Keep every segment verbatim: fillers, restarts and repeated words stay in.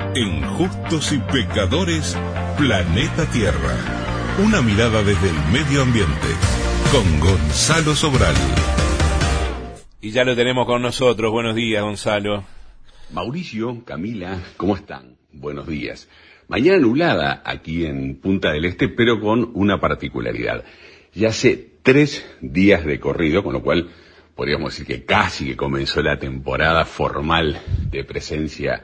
En Justos y Pecadores, Planeta Tierra. Una mirada desde el medio ambiente. Con Gonzalo Sobral. Y ya lo tenemos con nosotros. Buenos días, Gonzalo. Mauricio, Camila, ¿cómo están? Buenos días. Mañana nublada aquí en Punta del Este, pero con una particularidad. Ya hace tres días de corrido, con lo cual podríamos decir que casi que comenzó la temporada formal de presencia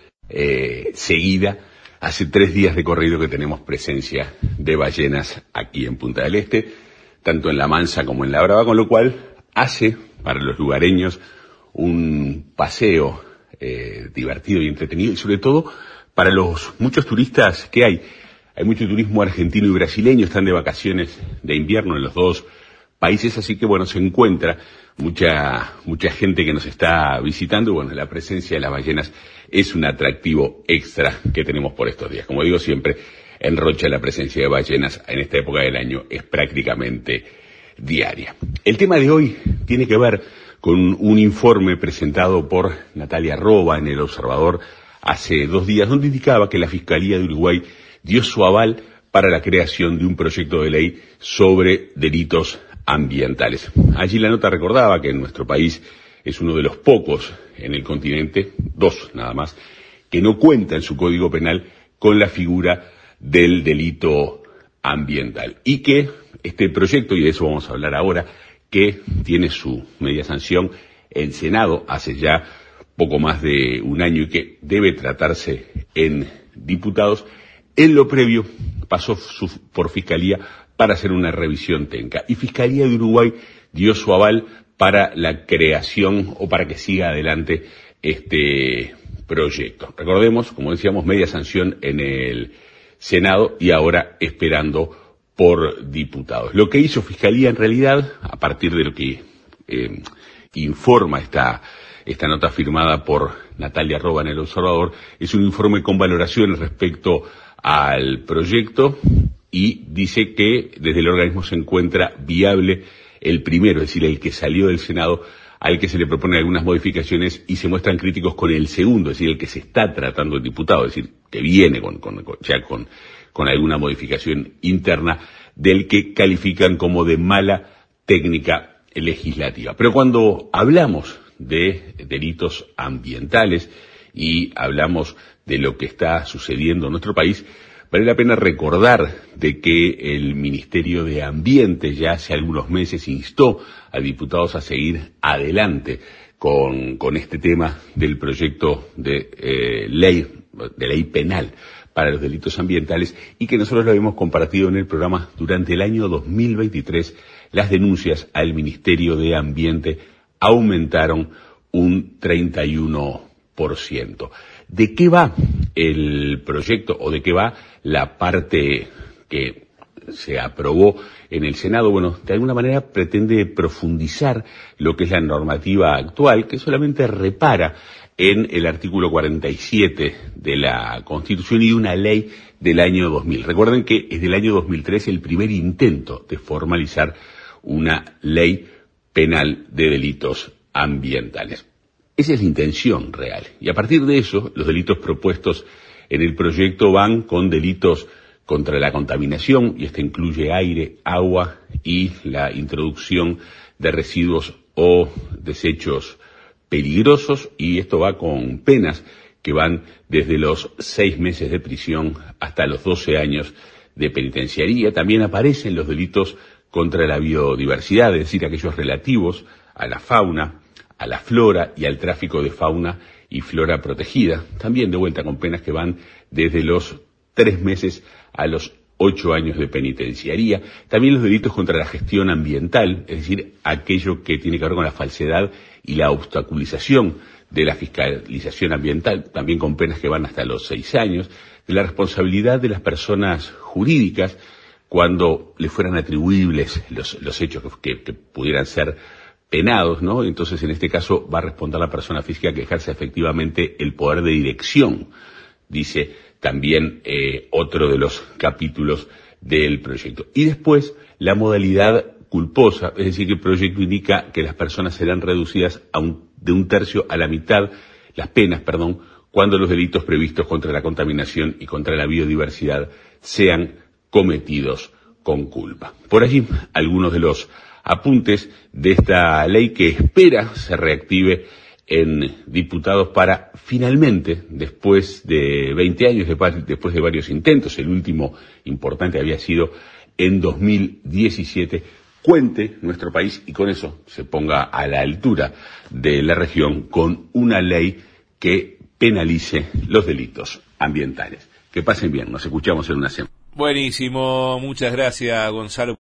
eh, seguida. Hace tres días de corrido que tenemos presencia de ballenas aquí en Punta del Este, tanto en La Mansa como en La Brava, con lo cual hace para los lugareños un paseo eh, divertido y entretenido, y sobre todo para los muchos turistas que hay. Hay mucho turismo argentino y brasileño, están de vacaciones de invierno en los dos países, así que bueno, se encuentra mucha mucha gente que nos está visitando. Bueno, la presencia de las ballenas es un atractivo extra que tenemos por estos días. Como digo siempre, en Rocha la presencia de ballenas en esta época del año es prácticamente diaria. El tema de hoy tiene que ver con un informe presentado por Natalia Roba en El Observador hace dos días, donde indicaba que la Fiscalía de Uruguay dio su aval para la creación de un proyecto de ley sobre delitos ambientales. Allí la nota recordaba que en nuestro país es uno de los pocos en el continente, dos nada más, que no cuenta en su Código Penal con la figura del delito ambiental. Y que este proyecto, y de eso vamos a hablar ahora, que tiene su media sanción en Senado hace ya poco más de un año y que debe tratarse en diputados, en lo previo pasó su, por Fiscalía para hacer una revisión técnica. Y Fiscalía de Uruguay dio su aval para la creación o para que siga adelante este proyecto. Recordemos, como decíamos, media sanción en el Senado y ahora esperando por diputados. Lo que hizo Fiscalía en realidad, a partir de lo que eh, informa esta esta nota firmada por Natalia Roba en El Observador, es un informe con valoraciones respecto al proyecto y dice que desde el organismo se encuentra viable el primero, es decir, el que salió del Senado, al que se le proponen algunas modificaciones, y se muestran críticos con el segundo, es decir, el que se está tratando el diputado, es decir, que viene con, con, con ya con, con alguna modificación interna, del que califican como de mala técnica legislativa. Pero cuando hablamos de delitos ambientales y hablamos de lo que está sucediendo en nuestro país, vale la pena recordar de que el Ministerio de Ambiente ya hace algunos meses instó a diputados a seguir adelante con, con este tema del proyecto de eh, ley, de ley penal para los delitos ambientales, y que nosotros lo habíamos compartido en el programa. Durante el año dos mil veintitrés, las denuncias al Ministerio de Ambiente aumentaron un treinta y uno por ciento. ¿De qué va el proyecto o de qué va la parte que se aprobó en el Senado? Bueno, de alguna manera pretende profundizar lo que es la normativa actual, que solamente repara en el artículo cuarenta y siete de la Constitución y de una ley del año dos mil. Recuerden que es del año dos mil tres el primer intento de formalizar una ley penal de delitos ambientales. Esa es la intención real. Y a partir de eso, los delitos propuestos en el proyecto van con delitos contra la contaminación, y este incluye aire, agua y la introducción de residuos o desechos peligrosos, y esto va con penas que van desde los seis meses de prisión hasta los doce años de penitenciaría. También aparecen los delitos contra la biodiversidad, es decir, aquellos relativos a la fauna, a la flora y al tráfico de fauna y flora protegida, también de vuelta con penas que van desde los tres meses a los ocho años de penitenciaría. También los delitos contra la gestión ambiental, es decir, aquello que tiene que ver con la falsedad y la obstaculización de la fiscalización ambiental, también con penas que van hasta los seis años, de la responsabilidad de las personas jurídicas cuando le fueran atribuibles los, los hechos que, que, que pudieran ser penados, ¿no? Entonces, en este caso, va a responder la persona física que ejerce efectivamente el poder de dirección, dice también eh, otro de los capítulos del proyecto. Y después, la modalidad culposa, es decir, que el proyecto indica que las personas serán reducidas a un, de un tercio a la mitad, las penas, perdón, cuando los delitos previstos contra la contaminación y contra la biodiversidad sean cometidos con culpa. Por allí, algunos de los apuntes de esta ley que espera se reactive en diputados para finalmente, después de veinte años, después de varios intentos, el último importante había sido en dos mil diecisiete, cuente nuestro país y con eso se ponga a la altura de la región con una ley que penalice los delitos ambientales. Que pasen bien, nos escuchamos en una semana. Buenísimo, muchas gracias, Gonzalo.